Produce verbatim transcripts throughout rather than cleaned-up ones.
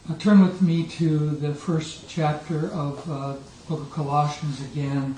Uh, turn with me to the first chapter of uh, book of Colossians again.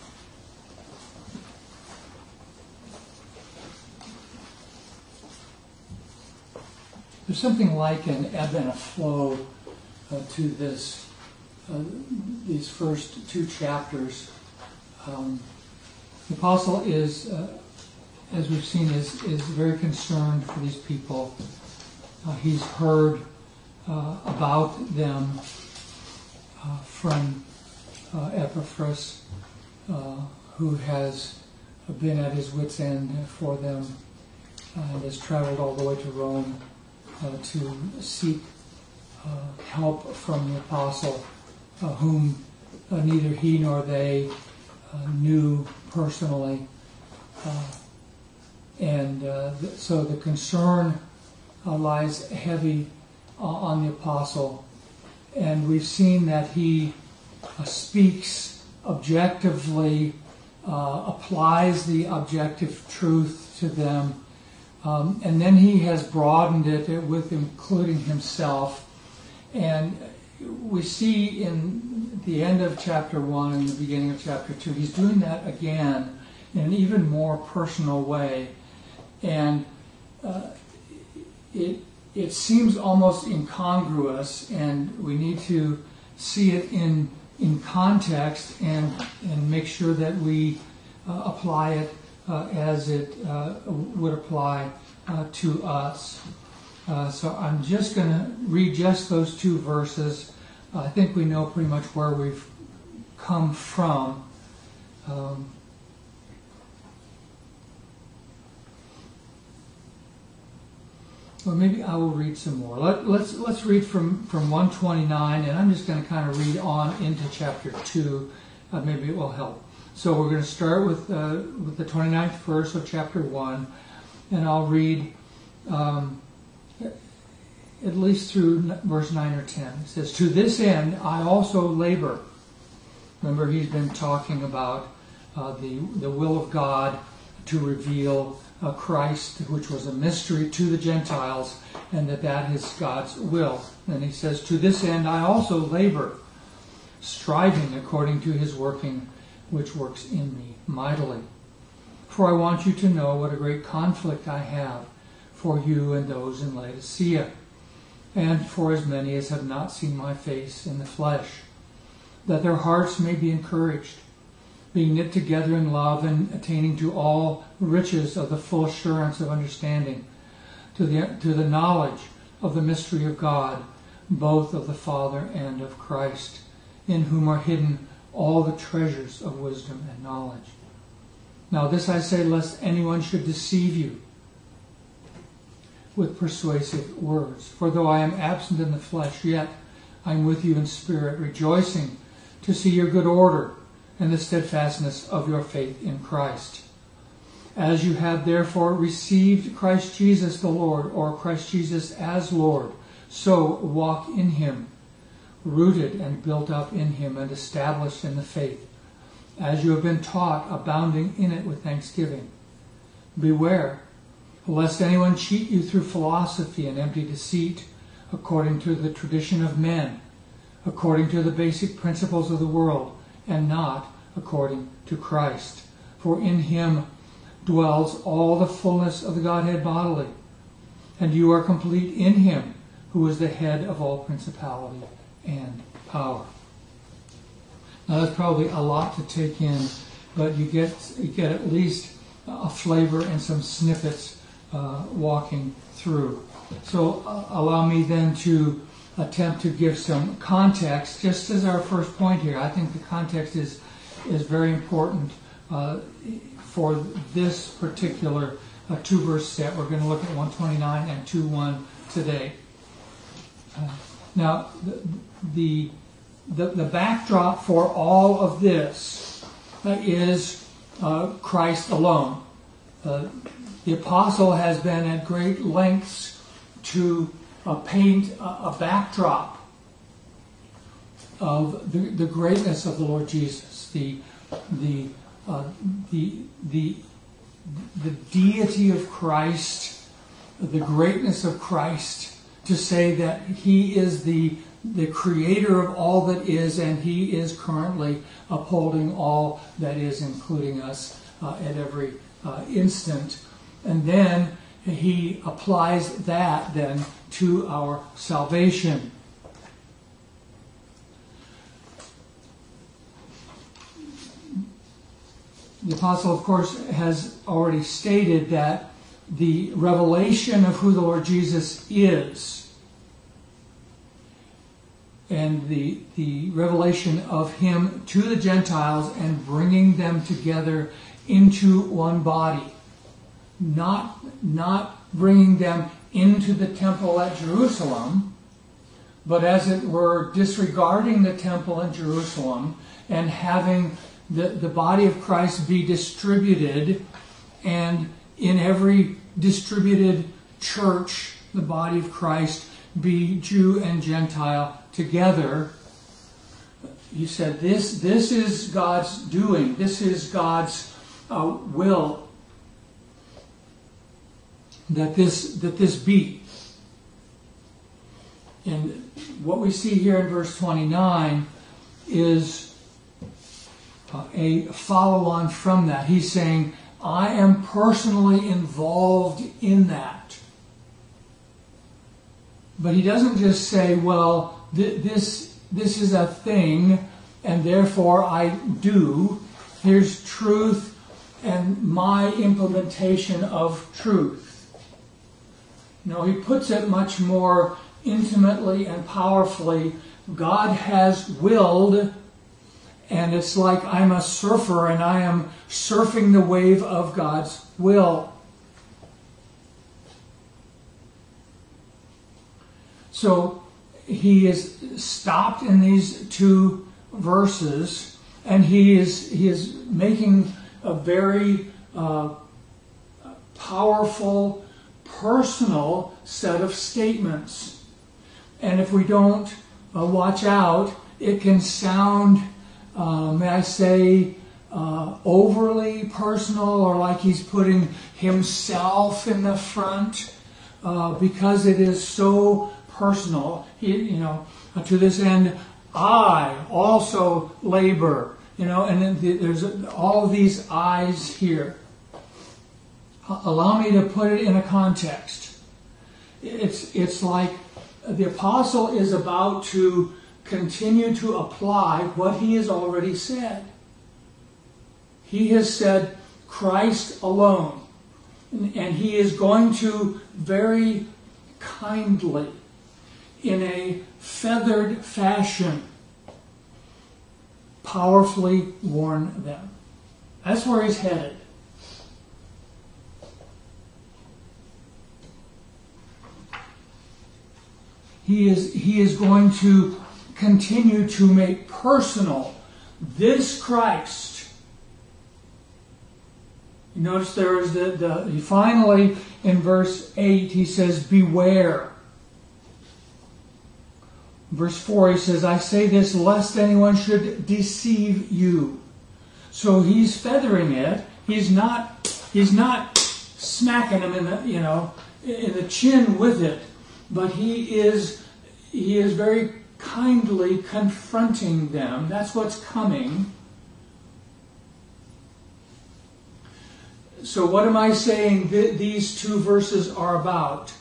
There's something like an ebb and a flow uh, to this, uh, these first two chapters. Um, the apostle is, uh, as we've seen, is, is very concerned for these people. Uh, he's heard uh, about them uh, from uh, Epaphras, uh, who has been at his wit's end for them uh, and has traveled all the way to Rome uh, to seek uh, help from the apostle, uh, whom uh, neither he nor they uh, knew personally. Uh, and uh, th- so the concern uh, lies heavy uh, on the apostle. And we've seen that he uh, speaks objectively, uh, applies the objective truth to them. Um, and then he has broadened it with including himself. And we see in the end of chapter one and the beginning of chapter two, he's doing that again in an even more personal way. And uh, it it seems almost incongruous, and we need to see it in in context and and make sure that we uh, apply it uh, as it uh, would apply uh, to us. Uh, so I'm just going to read just those two verses. Uh, I think we know pretty much where we've come from. Um, Well, maybe I will read some more. Let, let's let's read from, from one twenty-nine, and I'm just going to kind of read on into chapter two. Uh, maybe it will help. So we're going to start with uh, with the twenty-ninth verse of chapter one, and I'll read um, at least through verse nine or ten. It says, "To this end I also labor." Remember, he's been talking about uh, the the will of God to reveal Uh, Christ, which was a mystery to the Gentiles, and that that is God's will. And he says, "To this end I also labor, striving according to his working, which works in me mightily. For I want you to know what a great conflict I have for you and those in Laodicea, and for as many as have not seen my face in the flesh, that their hearts may be encouraged, being knit together in love and attaining to all riches of the full assurance of understanding, to the to the knowledge of the mystery of God, both of the Father and of Christ, in whom are hidden all the treasures of wisdom and knowledge. Now this I say, lest anyone should deceive you with persuasive words. For though I am absent in the flesh, yet I am with you in spirit, rejoicing to see your good order and the steadfastness of your faith in Christ. As you have therefore received Christ Jesus the Lord, or Christ Jesus as Lord, so walk in him, rooted and built up in him and established in the faith, as you have been taught, abounding in it with thanksgiving. Beware, lest anyone cheat you through philosophy and empty deceit, according to the tradition of men, according to the basic principles of the world, and not according to Christ. For in him dwells all the fullness of the Godhead bodily, and you are complete in him, who is the head of all principality and power. Now that's probably a lot to take in, but you get you get at least a flavor and some snippets uh, walking through. So uh, allow me then to attempt to give some context, just as our first point here. I think the context is is very important uh, for this particular uh, two-verse set. We're going to look at one twenty-nine and two one today. Uh, now, the, the the backdrop for all of this uh, is uh, Christ alone. Uh, the apostle has been at great lengths to Uh, paint a, a backdrop of the, the greatness of the Lord Jesus, the the uh, the the the deity of Christ, the greatness of Christ, to say that he is the, the creator of all that is, and he is currently upholding all that is, including us uh, at every uh, instant. And then he applies that then to our salvation. The apostle, of course, has already stated that the revelation of who the Lord Jesus is and the, the revelation of him to the Gentiles and bringing them together into one body, not, not bringing them into the temple at Jerusalem, but as it were disregarding the temple in Jerusalem and having the, the body of Christ be distributed, and in every distributed church, the body of Christ be Jew and Gentile together. He said, this, this is God's doing. This is God's uh, will that this, that this be. And what we see here in verse twenty-nine is uh, a follow-on from that. He's saying, I am personally involved in that. But he doesn't just say, well, th- this, this is a thing, and therefore I do. Here's truth and my implementation of truth. No, he puts it much more intimately and powerfully. God has willed, and it's like I'm a surfer and I am surfing the wave of God's will. So he is stopped in these two verses, and he is he is making a very uh, powerful, personal set of statements. And if we don't uh, watch out, it can sound, uh, may I say, uh, overly personal, or like he's putting himself in the front, uh, because it is so personal. He, you know, to this end, I also labor. You know, and then there's all of these I's here. Allow me to put it in a context. It's it's like the apostle is about to continue to apply what he has already said. He has said Christ alone. And he is going to very kindly, in a feathered fashion, powerfully warn them. That's where he's headed. He is, he is going to continue to make personal this Christ. You notice there is the, the finally in verse eight he says, beware. Verse four he says, I say this lest anyone should deceive you. So he's feathering it. He's not he's not smacking him in the you know in the chin with it. But he is he is very kindly confronting them. That's what's coming. So what am I saying th- these two verses are about?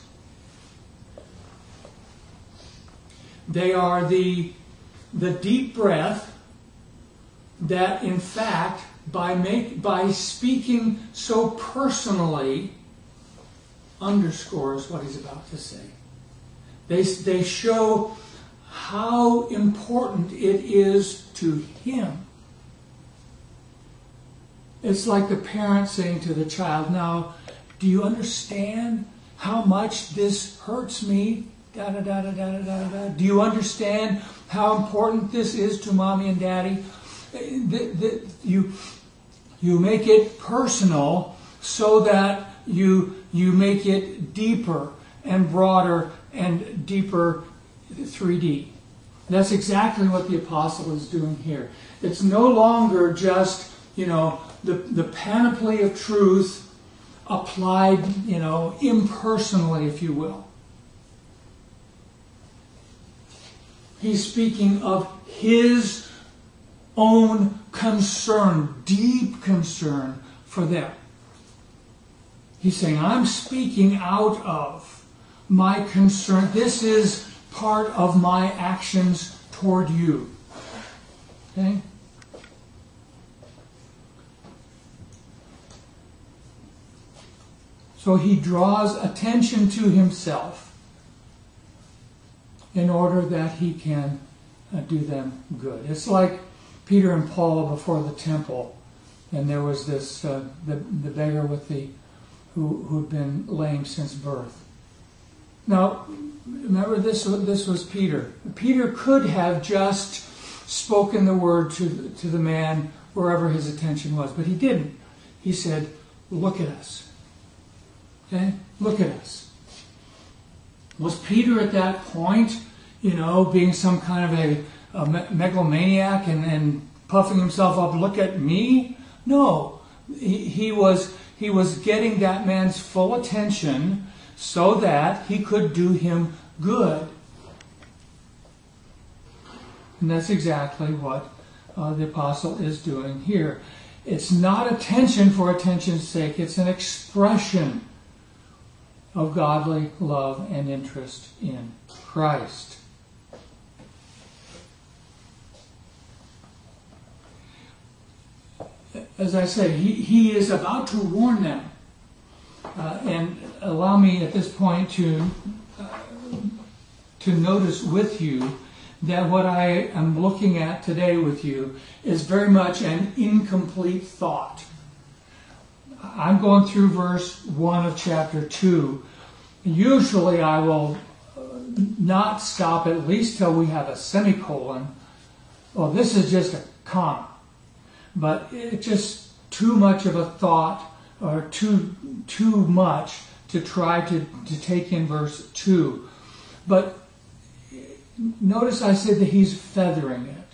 They are the, the deep breath that, in fact, by make, by speaking so personally, underscores what he's about to say. They, they show how important it is to him. It's like the parent saying to the child, now, do you understand how much this hurts me? Da, da, da, da, da, da, da. Do you understand how important this is to mommy and daddy? The, the, you, you make it personal so that you, you make it deeper and broader and deeper three D. That's exactly what the apostle is doing here. It's no longer just, you know, the, the panoply of truth applied, you know, impersonally, if you will. He's speaking of his own concern, deep concern for them. He's saying, I'm speaking out of my concern. This is part of my actions toward you. Okay? So he draws attention to himself in order that he can uh, do them good. It's like Peter and Paul before the temple, and there was this uh, the the beggar with the who who'd been lame since birth. Now, remember this this was Peter. Peter could have just spoken the word to to the man wherever his attention was, but he didn't. He said, "Look at us." Okay? Look at us. Was Peter at that point, you know, being some kind of a, a megalomaniac and, and puffing himself up, look at me? No. He, he was he was getting that man's full attention so that he could do him good. And that's exactly what uh, the apostle is doing here. It's not attention for attention's sake. It's an expression of godly love and interest in Christ. As I said, he, he is about to warn them. Uh, and allow me at this point to, uh, to notice with you that what I am looking at today with you is very much an incomplete thought. I'm going through verse one of chapter two. Usually I will not stop at least till we have a semicolon. Well, this is just a comma. But it's just too much of a thought or too too much to try to, to take in verse two. But notice I said that he's feathering it.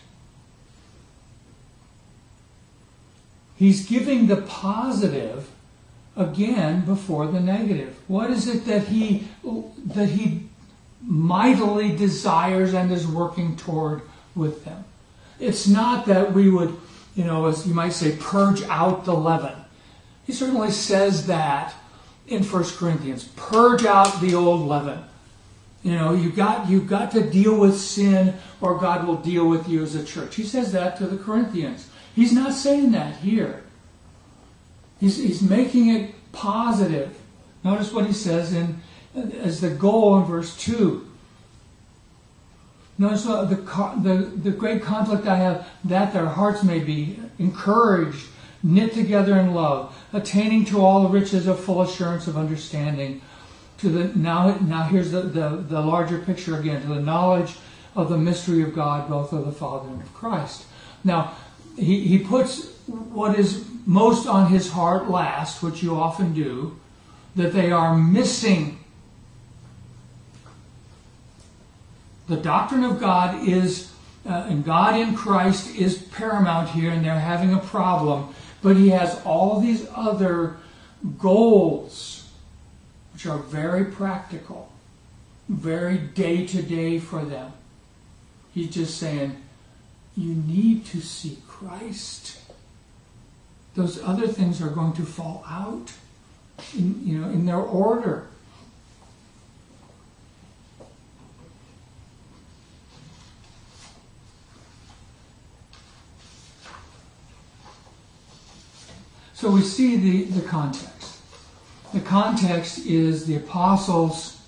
He's giving the positive again before the negative. What is it that he that he mightily desires and is working toward with them? It's not that we would, you know, as you might say, purge out the leaven. He certainly says that in First Corinthians. Purge out the old leaven. You know, you got you've got to deal with sin or God will deal with you as a church. He says that to the Corinthians. He's not saying that here. He's, he's making it positive. Notice what he says in as the goal in verse two. Notice the, the, the great conflict I have, that their hearts may be encouraged, knit together in love, attaining to all the riches of full assurance of understanding. To the now, now here's the, the, the larger picture again, to the knowledge of the mystery of God, both of the Father and of Christ. Now, he, he puts what is most on his heart last, which you often do, that they are missing. The doctrine of God is, uh, and God in Christ is paramount here, and they're having a problem. But he has all these other goals, which are very practical, very day-to-day for them. He's just saying, you need to see Christ. Those other things are going to fall out, in, you know, in their order. So we see the, the context. The context is the apostles'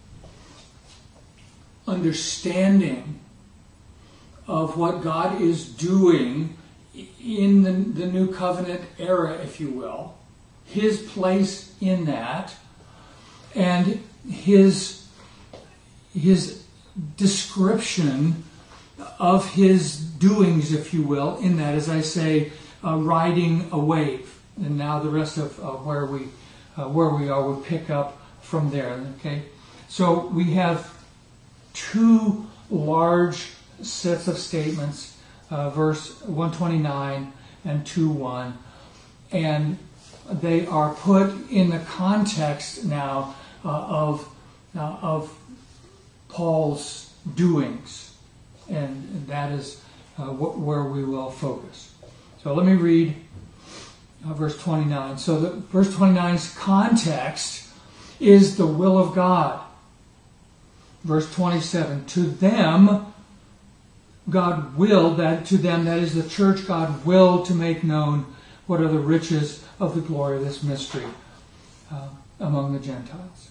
understanding of what God is doing in the, the New Covenant era, if you will. His place in that. And his, his description of his doings, if you will, in that, as I say, uh, riding a wave. And now the rest of uh, where we uh, where we are will pick up from there. Okay, so we have two large sets of statements, uh, verse one twenty-nine and two one, and they are put in the context now uh, of uh, of Paul's doings. and that is uh, wh- where we will focus. So let me read uh, verse twenty-nine. So the, verse twenty-nine's context is the will of God. Verse twenty-seven, to them God willed, that to them, that is the church, God willed to make known what are the riches of the glory of this mystery uh, among the Gentiles.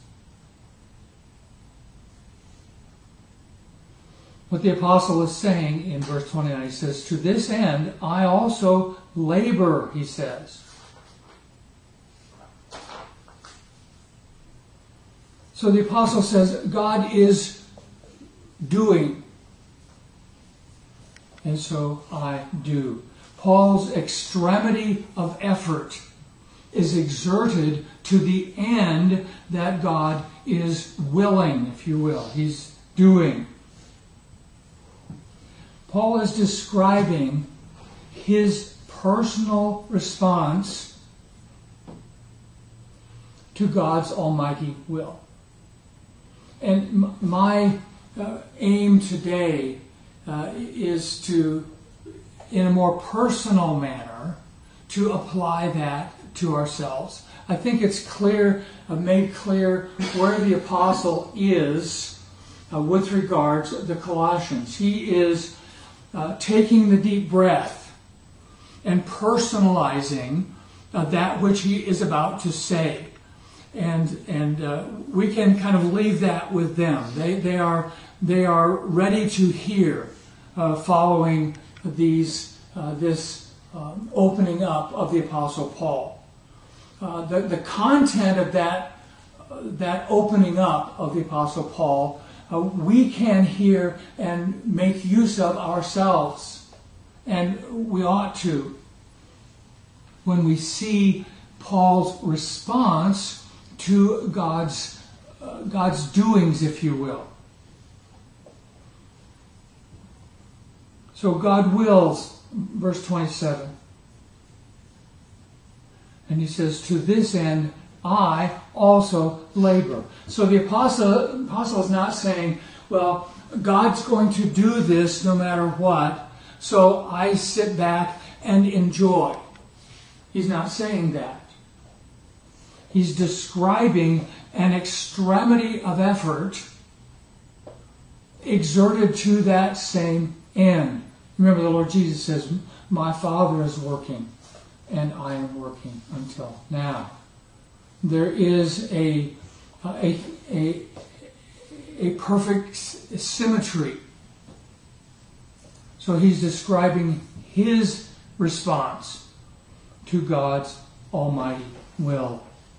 What the apostle is saying in verse twenty-nine, he says, to this end I also labor, he says. So the apostle says, God is doing, and so I do. Paul's extremity of effort is exerted to the end that God is willing, if you will. He's doing. Paul is describing his personal response to God's almighty will. And my uh, aim today uh, is to, in a more personal manner, to apply that to ourselves. I think it's clear, uh, made clear where the apostle is uh, with regards to the Colossians. He is uh, taking the deep breath and personalizing uh, that which he is about to say. And and uh, we can kind of leave that with them. They they are they are ready to hear, uh, following these uh, this um, opening up of the Apostle Paul. Uh, the the content of that uh, that opening up of the Apostle Paul, uh, we can hear and make use of ourselves, and we ought to. When we see Paul's response to God's uh, God's doings, if you will. So God wills, verse twenty-seven. And he says, to this end I also labor. So the apostle, apostle is not saying, well, God's going to do this no matter what, so I sit back and enjoy. He's not saying that. He's describing an extremity of effort exerted to that same end. Remember, the Lord Jesus says, my Father is working, and I am working until now. There is a, a, a, a perfect symmetry. So he's describing his response to God's almighty will.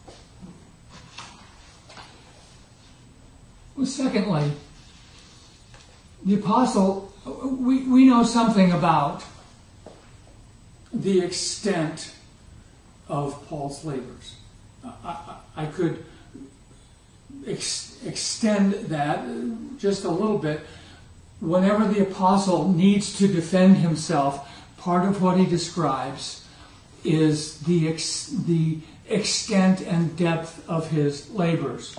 Well, secondly, the apostle, we, we know something about the extent of Paul's labors. I, I, I could ex, extend that just a little bit. Whenever the apostle needs to defend himself, part of what he describes is the ex, the extent and depth of his labors.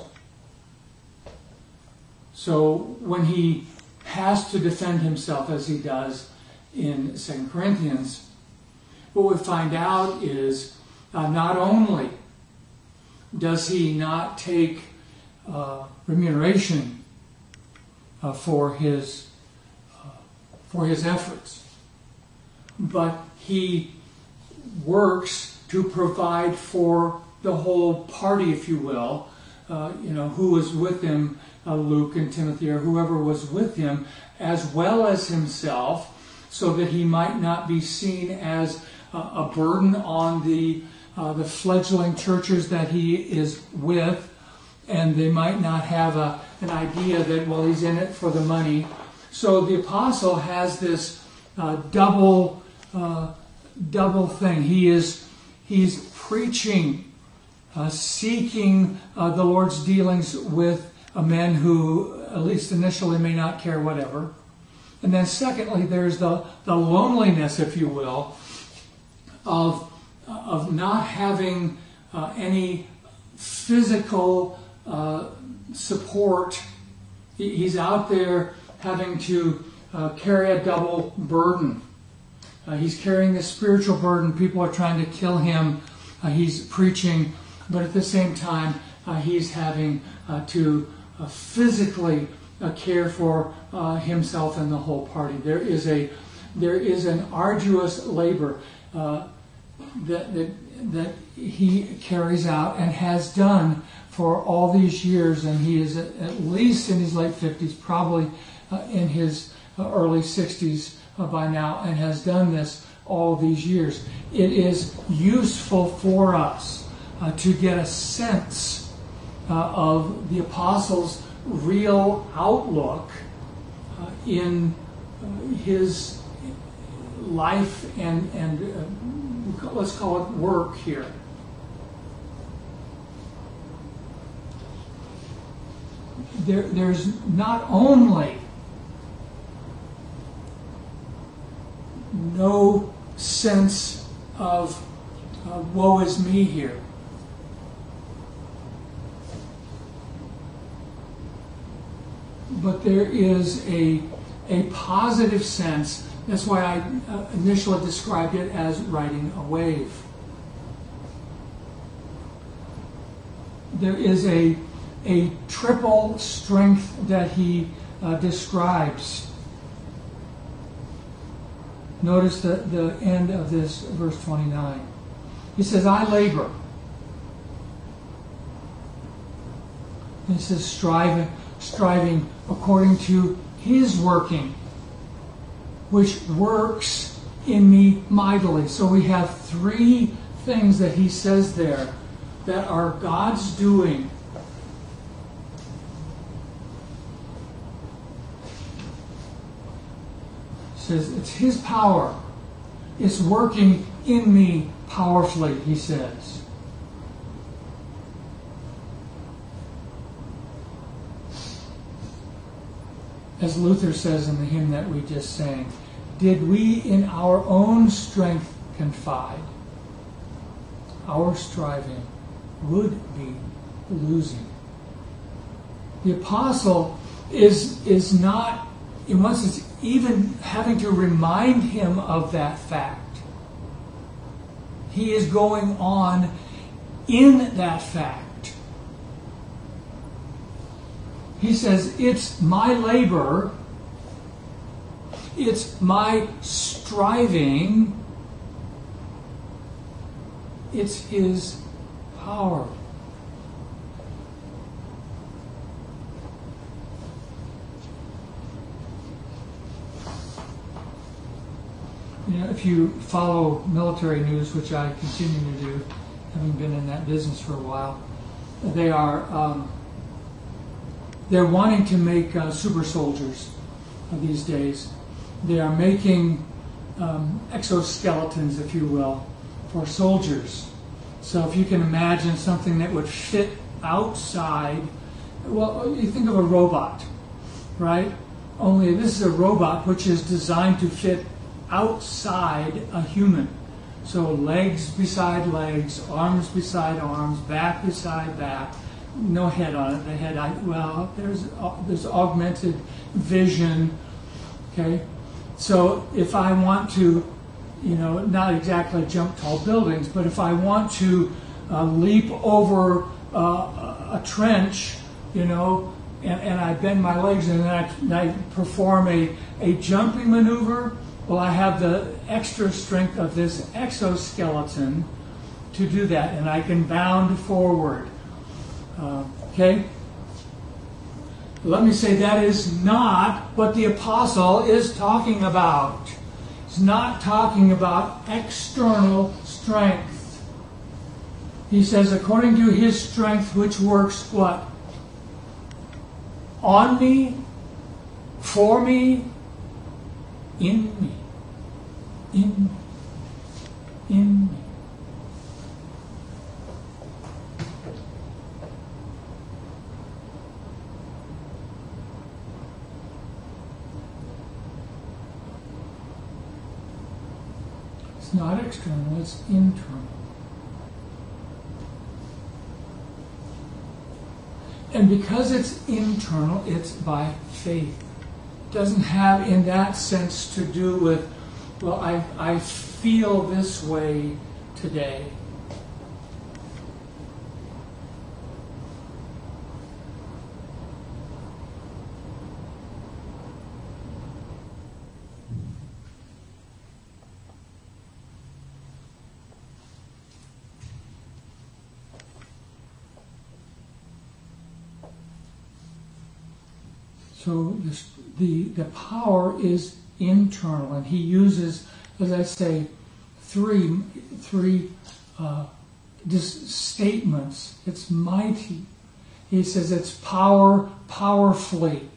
So when he has to defend himself, as he does in Second Corinthians, what we find out is uh, not only does he not take uh, remuneration uh, for his uh, for his efforts, but he works to provide for the whole party, if you will, uh, you know, who was with him. Uh, Luke and Timothy, or whoever was with him, as well as himself, so that he might not be seen as uh, a burden on the uh, the fledgling churches that he is with, and they might not have a, an idea that, well, he's in it for the money. So the apostle has this uh, double uh, double thing. He is he's preaching, uh, seeking uh, the Lord's dealings with a man who, at least initially, may not care whatever. And then secondly, there's the, the loneliness, if you will, of, of not having uh, any physical uh, support. He, he's out there having to uh, carry a double burden. Uh, he's carrying the spiritual burden. People are trying to kill him. Uh, he's preaching, but at the same time, uh, he's having uh, to uh, physically uh, care for uh, himself and the whole party. There is a there is an arduous labor uh, that, that that he carries out and has done for all these years, and he is at, at least in his late fifties, probably uh, in his uh, early sixties uh, by now, and has done this all these years. It is useful for us uh, to get a sense uh, of the apostles' real outlook uh, in uh, his life and, and uh, let's call it work here. There, there's not only no sense of uh, woe is me here, but there is a, a positive sense. That's why I uh, initially described it as riding a wave. There is a a triple strength that he uh, describes. Notice the, the end of this verse twenty-nine. He says, I labor. And he says, striving, striving according to his working, which works in me mightily. So we have three things that he says there that are God's doing. Says it's his power. It's working in me powerfully, he says. As Luther says in the hymn that we just sang, did we in our own strength confide, our striving would be losing. The apostle is, is not, in one sense, even having to remind him of that fact. He is going on in that fact. He says, it's my labor, it's my striving, it's his power. You know, if you follow military news, which I continue to do, having been in that business for a while, they are um, they're wanting to make uh, super soldiers these days. They are making um, exoskeletons, if you will, for soldiers. So if you can imagine something that would fit outside, well, you think of a robot, right? Only this is a robot which is designed to fit outside a human. So legs beside legs, arms beside arms, back beside back, no head on it. The head, I, well, there's uh, there's augmented vision. Okay, so if I want to, you know, not exactly jump tall buildings, but if I want to uh, leap over uh, a trench, you know, and, and I bend my legs and then I, and I perform a, a jumping maneuver, well, I have the extra strength of this exoskeleton to do that, and I can bound forward. Uh, okay? Let me say that is not what the apostle is talking about. He's not talking about external strength. He says, according to his strength, which works what? On me, for me, in me. In me. In me. It's not external, it's internal. And because it's internal, it's by faith. It doesn't have in that sense to do with, well, I, I feel this way today. So this, the the power is internal, and he uses, as I say, three three uh, just statements. It's mighty. He says it's power powerfully,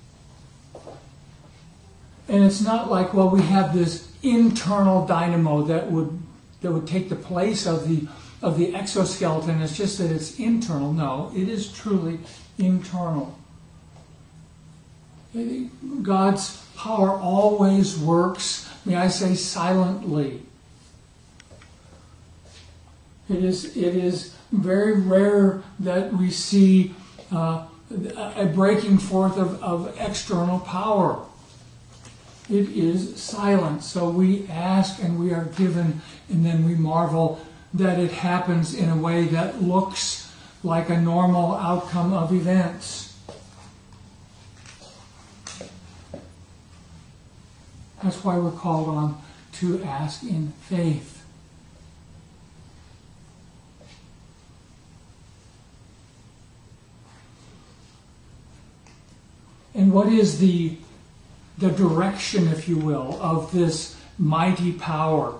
and it's not like, well, we have this internal dynamo that would that would take the place of the of the exoskeleton. It's just that it's internal. No, it is truly internal. God's power always works, may I say, silently. It is, it is very rare that we see uh, a breaking forth of, of external power. It is silent. So we ask and we are given, and then we marvel that it happens in a way that looks like a normal outcome of events. That's why we're called on to ask in faith. And what is the, the direction, if you will, of this mighty power?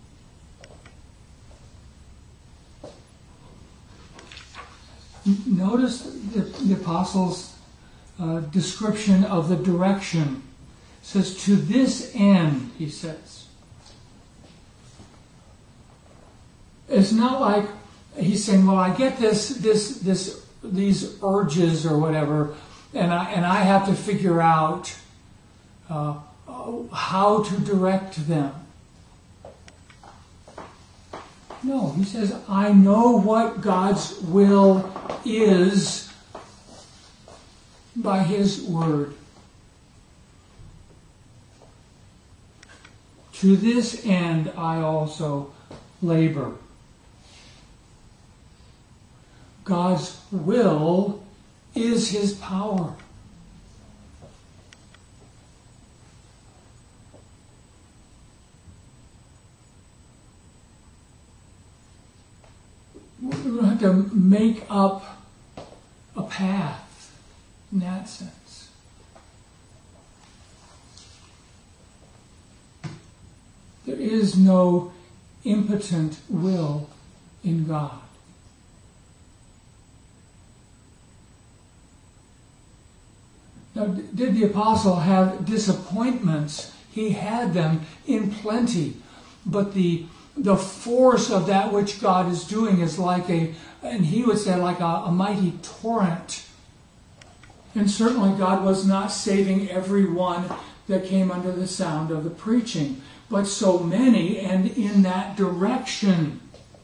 Notice the, the apostles' uh, description of the direction. It says, to this end, he says. It's not like he's saying, well, I get this, this, this, these urges or whatever, and I and I have to figure out uh, how to direct them. No, he says, I know what God's will is by His Word. To this end I also labor. God's will is His power. We don't have to make up a path in that sense. There is no impotent will in God. Now, did the apostle have disappointments? He had them in plenty. But the the force of that which God is doing is like a, and he would say, like a, a mighty torrent. And certainly God was not saving everyone that came under the sound of the preaching, but so many, and in that direction.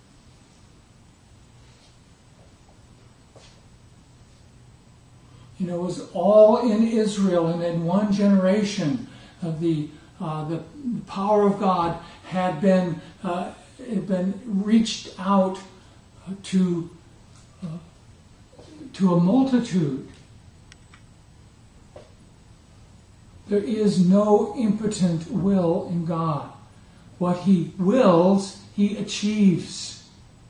You know, it was all in Israel, and in one generation, uh, the uh, the power of God had been uh, had been reached out uh, to uh, to a multitude. There is no impotent will in God. What He wills, He achieves.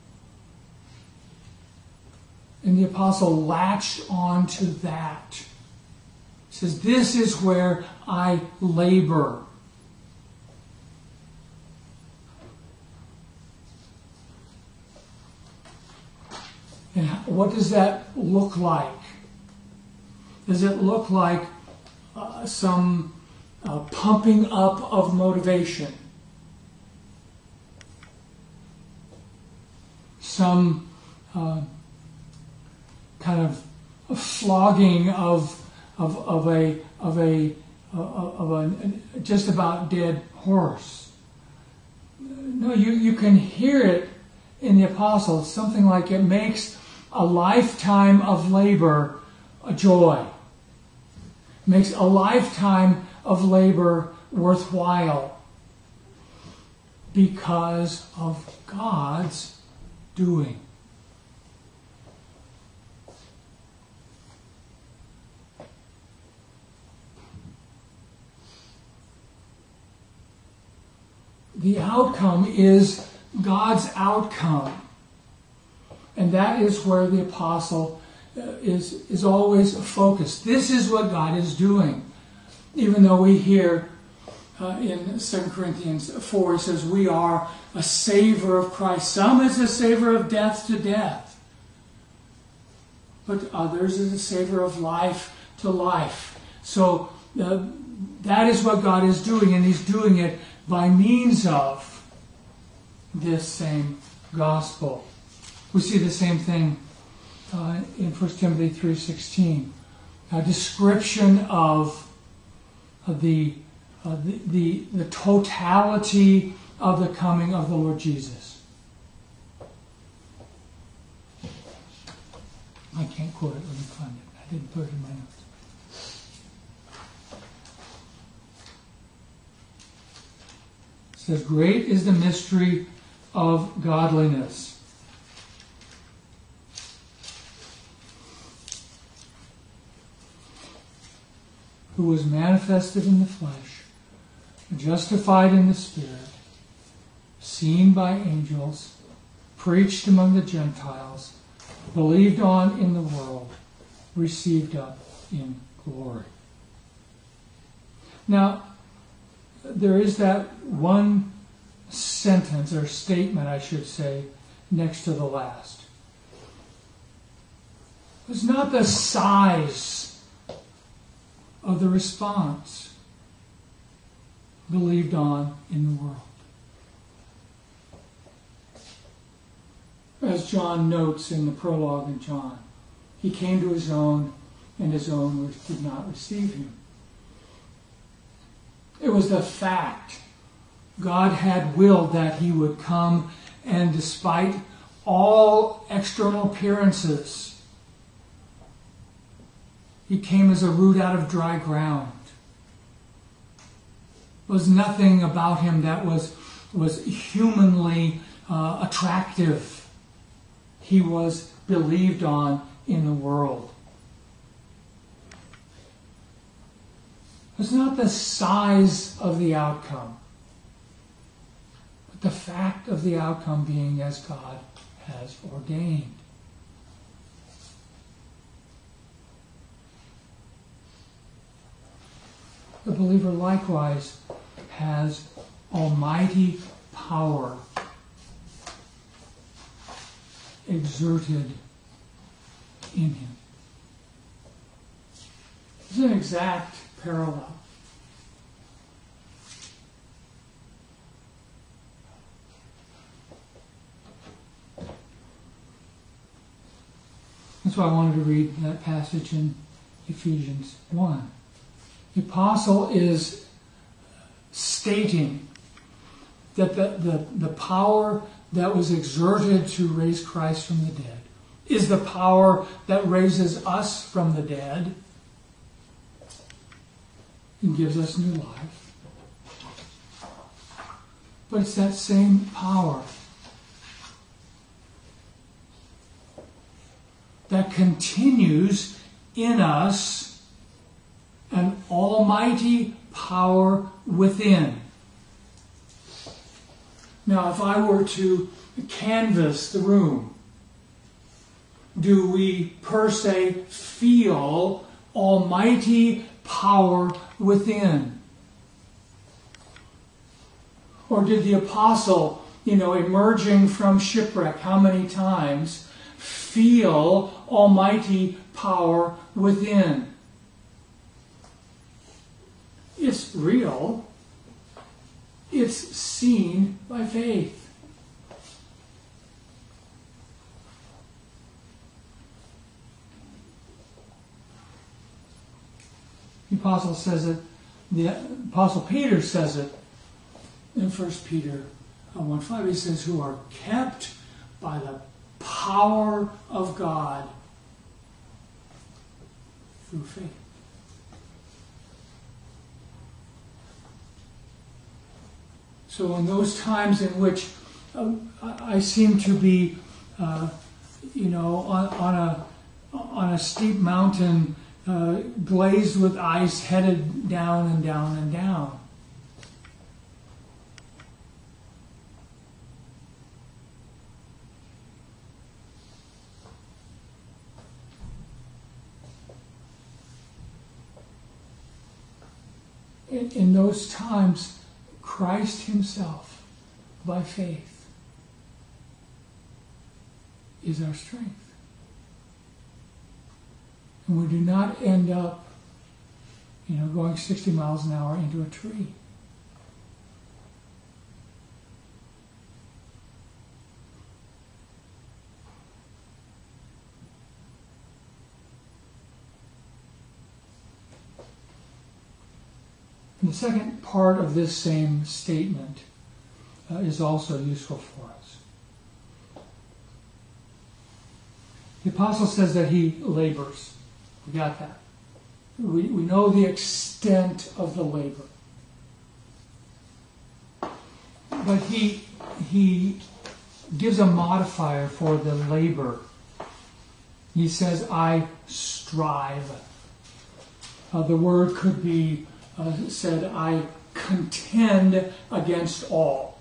And the apostle latched on to that. He says, this is where I labor. And what does that look like? Does it look like uh, some uh, pumping up of motivation? Some uh, kind of a flogging of of of a of a of a just about dead horse? No, you you can hear it in the apostles. Something like it makes a lifetime of labor a joy. makes a lifetime of labor worthwhile because of God's doing. The outcome is God's outcome. And that is where the apostle uh, is, is always focused. This is what God is doing. Even though we hear uh, in Second Corinthians four, it says, we are a savor of Christ. Some is a savor of death to death. But others is a savor of life to life. So uh, that is what God is doing, and He's doing it by means of this same gospel. We see the same thing uh, in First Timothy three sixteen. A description of uh, the, uh, the, the, the totality of the coming of the Lord Jesus. I can't quote it. Let me find it. I didn't put it in my notes. It says, great is the mystery of godliness. Who was manifested in the flesh, justified in the Spirit, seen by angels, preached among the Gentiles, believed on in the world, received up in glory. Now, there is that one sentence, or statement, I should say, next to the last. It's not the size of the response, believed on in the world. As John notes in the prologue in John, he came to his own, and his own did not receive him. It was the fact God had willed that he would come, and despite all external appearances, he came as a root out of dry ground. There was nothing about him that was, was humanly uh, attractive. He was believed on in the world. It's not the size of the outcome, but the fact of the outcome being as God has ordained. The believer likewise has almighty power exerted in him. It's an exact parallel. That's why I wanted to read that passage in Ephesians one. The apostle is stating that the, the, the power that was exerted to raise Christ from the dead is the power that raises us from the dead and gives us new life. But it's that same power that continues in us an almighty power within. Now, if I were to canvass the room, do we per se feel almighty power within? Or did the apostle, you know, emerging from shipwreck, how many times feel almighty power within? It's real. It's seen by faith. The apostle says it, the apostle Peter says it in First Peter one five. He says, who are kept by the power of God through faith. So in those times in which uh, I seem to be, uh, you know, on, on a on a steep mountain, uh, glazed with ice, headed down and down and down. In, in those times, Christ himself, by faith, is our strength. And we do not end up, you know, going sixty miles an hour into a tree. And the second part of this same statement uh, is also useful for us. The apostle says that he labors. We got that. We, we know the extent of the labor. But he, he gives a modifier for the labor. He says, I strive. Uh, the word could be uh, said, I contend against all.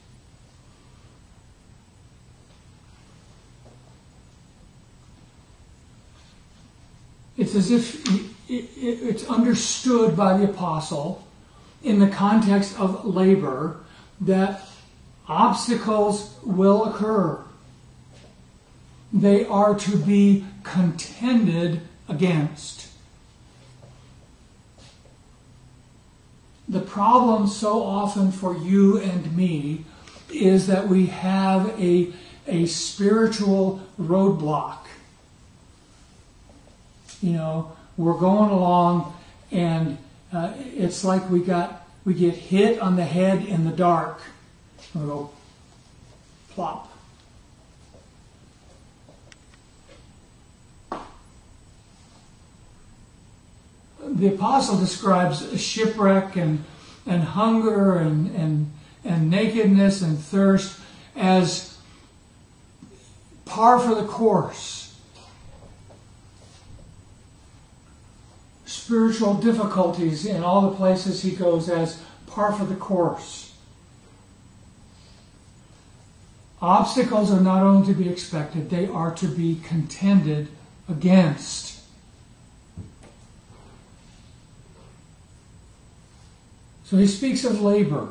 It's as if it's understood by the apostle in the context of labor that obstacles will occur. They are to be contended against. The problem so often for you and me is that we have a, a spiritual roadblock. You know, we're going along, and uh, it's like we got we get hit on the head in the dark, and we go plop. The apostle describes shipwreck and and hunger and and and nakedness and thirst as par for the course. Spiritual difficulties in all the places he goes as par for the course. Obstacles are not only to be expected, they are to be contended against. So he speaks of labor.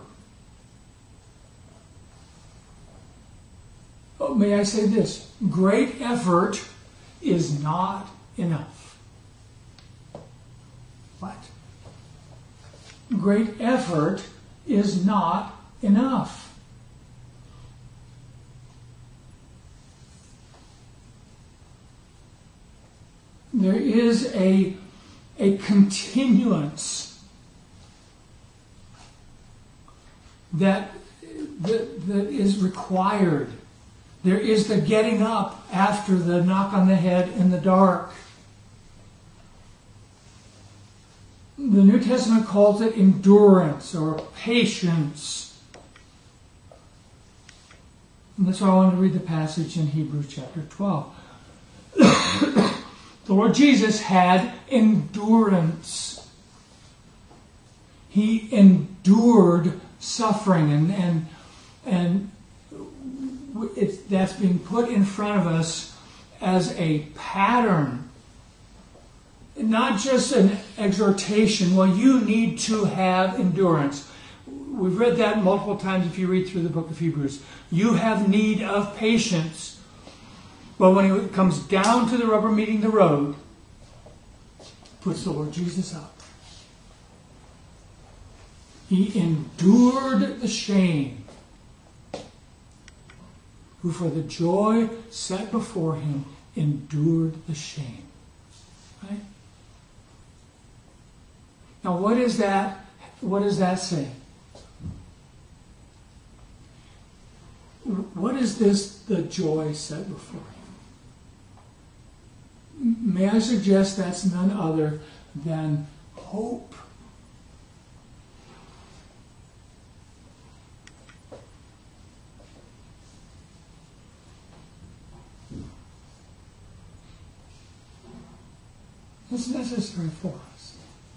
Oh, may I say this? Great effort is not enough. What? Great effort is not enough. There is a, a continuance that, that, that is required. There is the getting up after the knock on the head in the dark. The New Testament calls it endurance or patience. And that's why I wanted to read the passage in Hebrews chapter twelve. The Lord Jesus had endurance. He endured suffering, and and and it's, that's being put in front of us as a pattern. Not just an exhortation. Well, you need to have endurance. We've read that multiple times if you read through the book of Hebrews. You have need of patience. Well, when it comes down to the rubber meeting the road, puts the Lord Jesus up. He endured the shame, who for the joy set before him endured the shame. Right? Now, what is that? What does that say? What is this, the joy set before him? May I suggest that's none other than hope. It's necessary for us.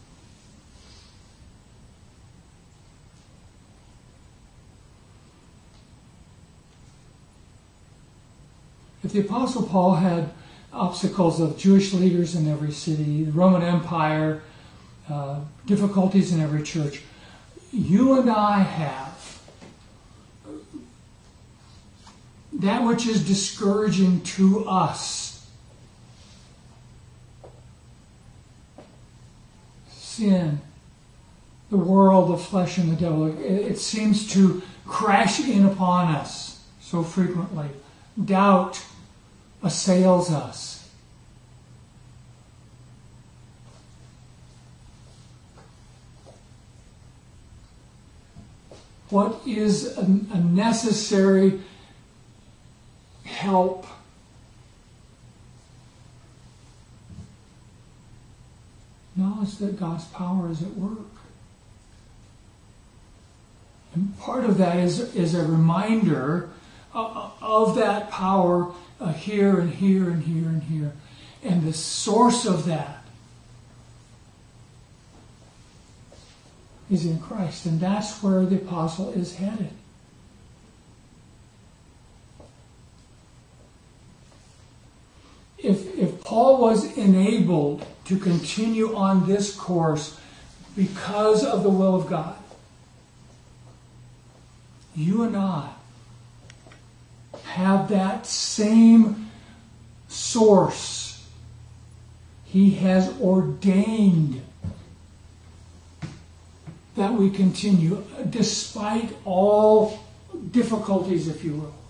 If the Apostle Paul had obstacles of Jewish leaders in every city, the Roman Empire, uh, difficulties in every church, you and I have that which is discouraging to us. Sin, the world, the flesh, and the devil. It, it seems to crash in upon us so frequently. Doubt assails us. What is a, a necessary help? Knowledge that God's power is at work. And part of that is, is a reminder of, of that power uh, here and here and here and here. And the source of that is in Christ. And that's where the apostle is headed. If, if Paul was enabled to continue on this course because of the will of God, you and I have that same source. He has ordained that we continue despite all difficulties, if you will.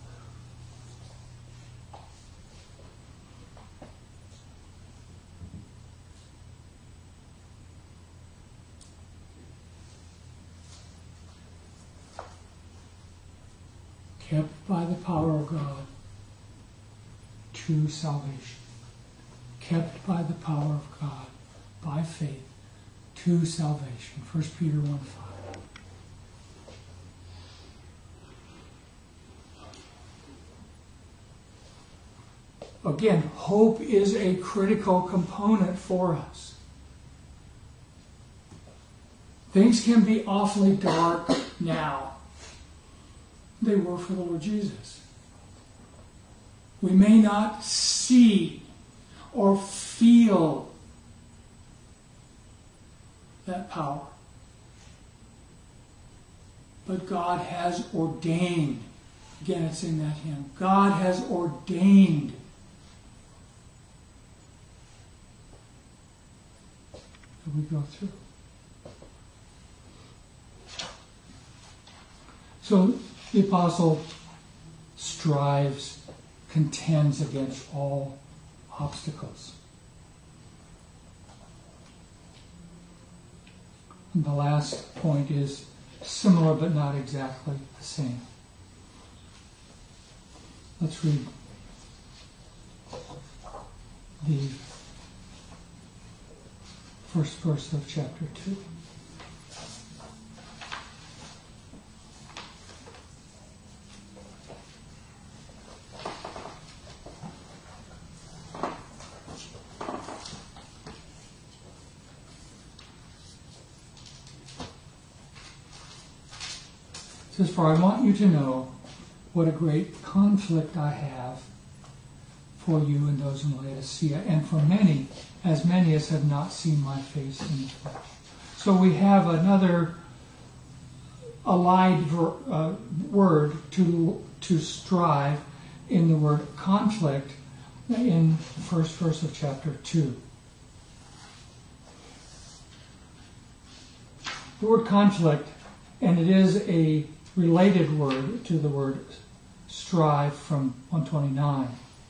Kept by the power of God to salvation. Kept by the power of God by faith to salvation. First Peter one five. Again, hope is a critical component for us. Things can be awfully dark now. They were for the Lord Jesus. We may not see or feel that power. But God has ordained. Again, it's in that hymn. God has ordained that we go through. So the apostle strives, contends against all obstacles. And the last point is similar but not exactly the same. Let's read the first verse of chapter two. It says, "For I want you to know what a great conflict I have for you and those in Laodicea, and for many, as many as have not seen my face in the flesh." So we have another allied ver, uh, word to to strive in the word conflict in the first verse of chapter two. The word conflict, and it is a related word to the word strive from one twenty-nine,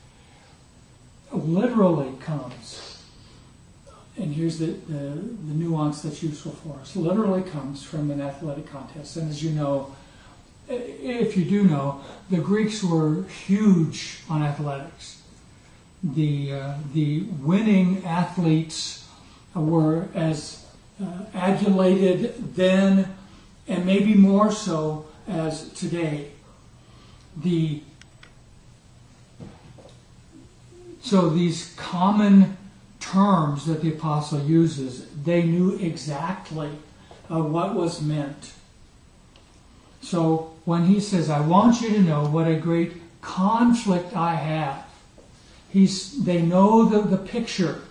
literally comes, and here's the, the, the nuance that's useful for us, literally comes from an athletic contest. And as you know, if you do know, the Greeks were huge on athletics. The, uh, the winning athletes were as uh, adulated then, and maybe more so as today. The so these common terms that the apostle uses, they knew exactly uh, what was meant. So when he says, I want you to know what a great conflict I have, he's, they know the, the picture.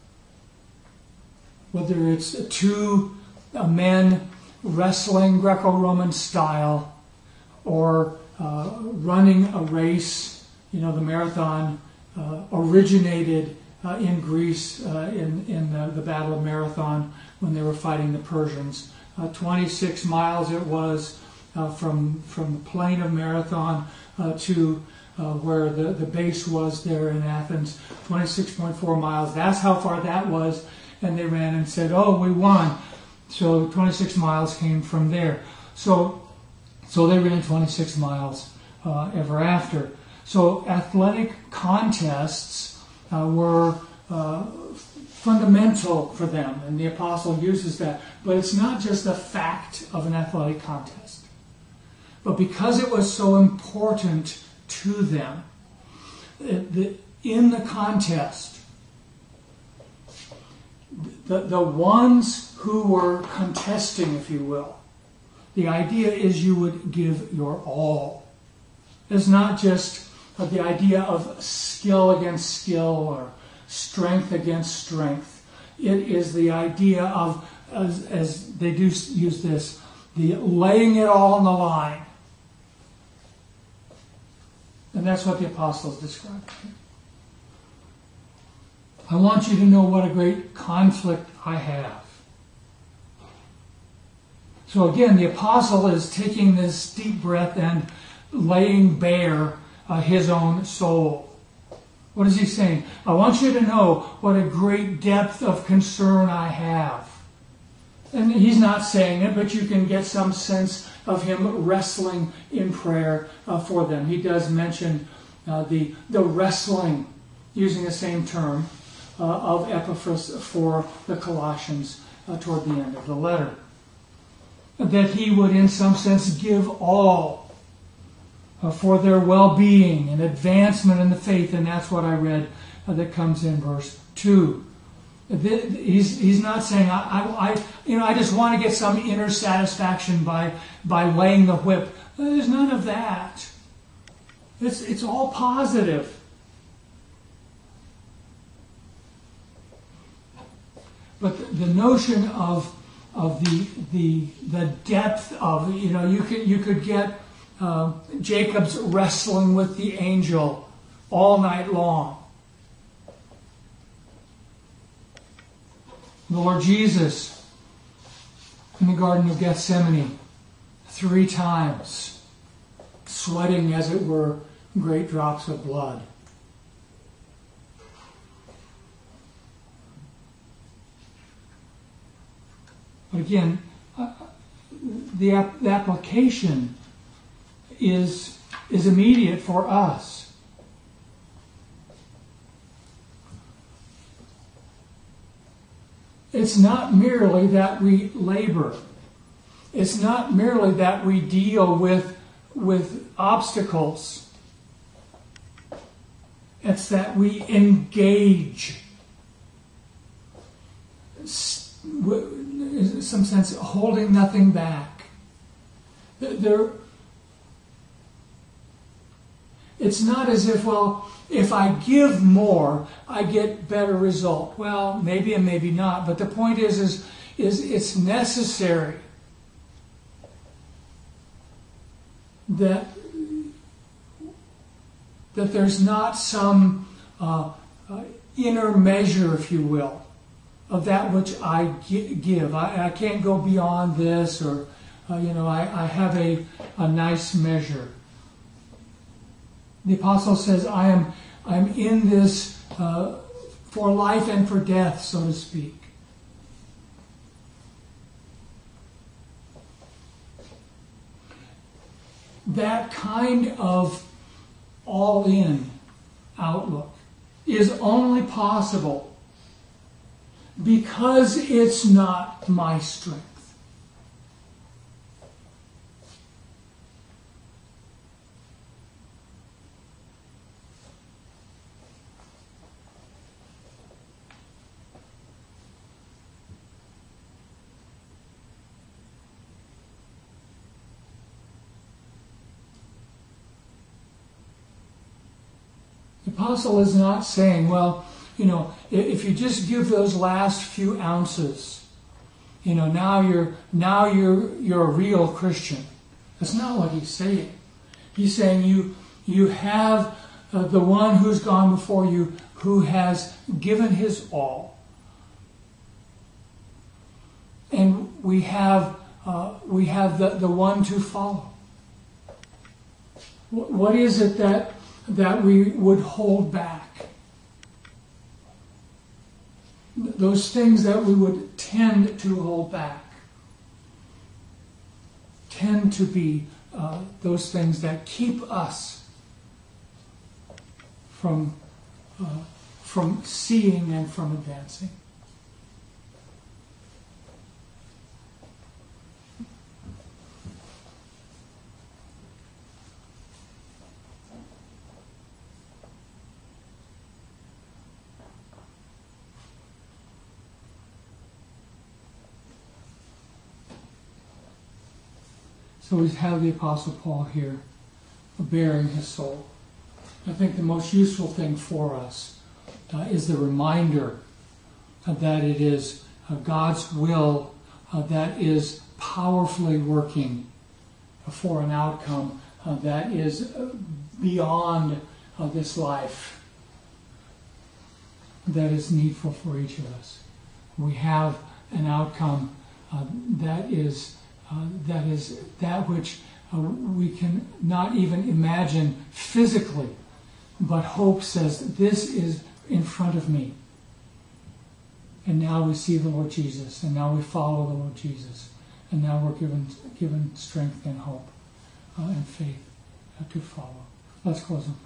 Whether it's two uh, men wrestling Greco-Roman style, or uh, running a race, you know, the marathon uh, originated uh, in Greece uh, in, in the, the Battle of Marathon when they were fighting the Persians. Uh, twenty-six miles it was uh, from, from the plain of Marathon uh, to uh, where the, the base was there in Athens, twenty-six point four miles. That's how far that was. And they ran and said, oh, we won. So twenty-six miles came from there. So So they ran twenty-six miles uh, ever after. So athletic contests uh, were uh, fundamental for them, and the apostle uses that. But it's not just the fact of an athletic contest. But because it was so important to them, it, the, in the contest, the, the ones who were contesting, if you will, the idea is you would give your all. It's not just the idea of skill against skill or strength against strength. It is the idea of, as, as they do use this, the laying it all on the line. And that's what the apostles described. I want you to know what a great conflict I have. So again, the apostle is taking this deep breath and laying bare uh, his own soul. What is he saying? I want you to know what a great depth of concern I have. And he's not saying it, but you can get some sense of him wrestling in prayer uh, for them. He does mention uh, the, the wrestling, using the same term, uh, of Epaphras for the Colossians uh, toward the end of the letter. That he would, in some sense, give all uh, for their well-being and advancement in the faith, and that's what I read uh, that comes in verse two. He's, he's not saying, I, I, I, you know, I just want to get some inner satisfaction by, by laying the whip. There's none of that. It's, it's all positive. But the, the notion of of the the the depth of, you know, you could you could get uh, Jacob's wrestling with the angel all night long. The Lord Jesus in the Garden of Gethsemane, three times, sweating as it were great drops of blood. But again, uh, the, ap- the application is, is immediate for us. It's not merely that we labor. It's not merely that we deal with, with obstacles. It's that we engage. In some sense, holding nothing back. There, it's not as if, well, if I give more, I get better result. Well, maybe and maybe not. But the point is, is, is it's necessary that that there's not some uh, uh, inner measure, if you will, of that which I give. I, I can't go beyond this, or, uh, you know, I, I have a, a nice measure. The apostle says, I am I'm in this uh, for life and for death, so to speak. That kind of all-in outlook is only possible because it's not my strength. The apostle is not saying, well, you know, if you just give those last few ounces, you know, now you're now you're you're a real Christian. That's not what he's saying. He's saying you you have uh, the one who's gone before you, who has given his all, and we have uh, we have the, the one to follow. What is it that that we would hold back? Those things that we would tend to hold back tend to be uh, those things that keep us from uh, from seeing and from advancing. So we have the Apostle Paul here, bearing his soul. I think the most useful thing for us uh, is the reminder uh, that it is uh, God's will uh, that is powerfully working for an outcome uh, that is beyond uh, this life, that is needful for each of us. We have an outcome uh, that is Uh, that is that which uh, we can not even imagine physically, but hope says, this is in front of me. And now we see the Lord Jesus, and now we follow the Lord Jesus, and now we're given given strength and hope uh, and faith uh, to follow. Let's close in prayer.